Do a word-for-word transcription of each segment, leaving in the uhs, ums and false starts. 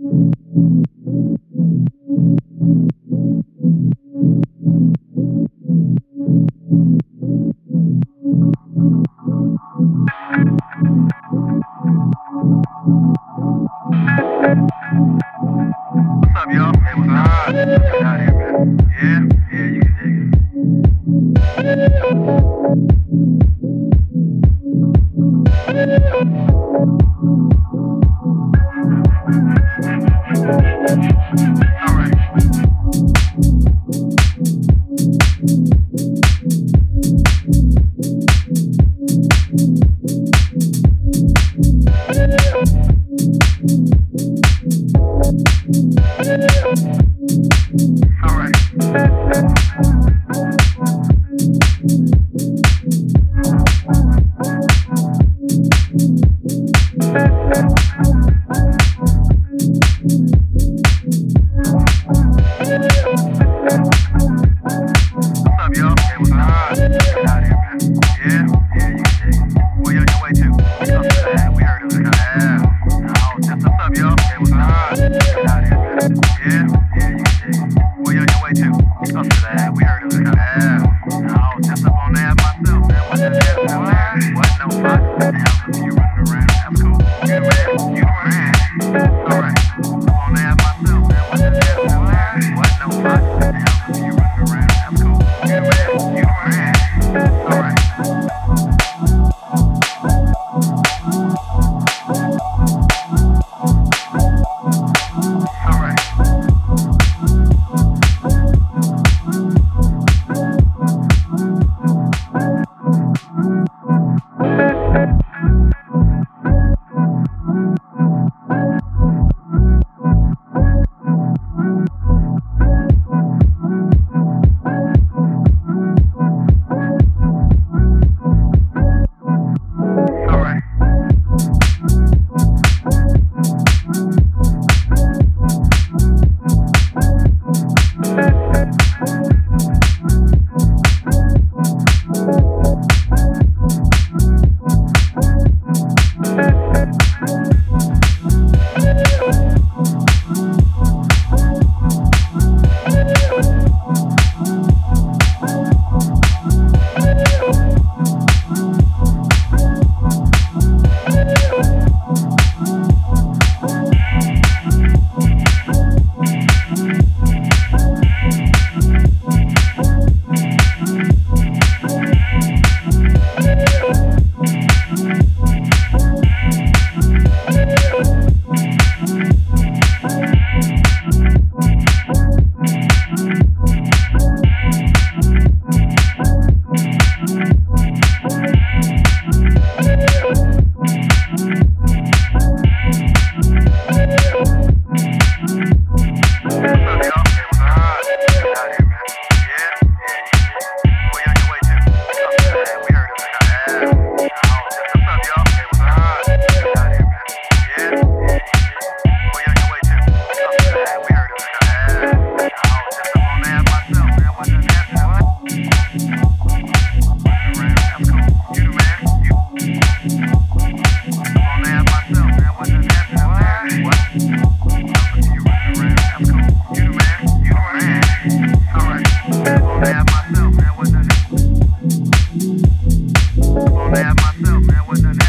What's up, y'all? Hey, what's up? Get out here, man. Yeah? Yeah, you can dig it. All right. All right. What's up, y'all? Hey, what's up? Get out here, man. Yeah? Yeah, you can dig it. Where you on your way to? Up to that. We heard it was kind of ass. Oh, just what's up, y'all? Hey, what's up? Get out here, man. Yeah? Yeah, you can dig it. Where you on your way to? Up to that. We heard it was kind of ass. Oh, just up on that myself, man. What's that ass, man? What? No fuck? Damn, you running around. That's cool. You the man. You the man. All right. Up on that myself, man. What's that ass, man? What? No fuck? Damn, you running around. That's cool. You the man. You the man. All right. All right. All right.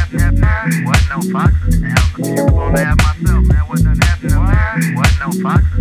Fox?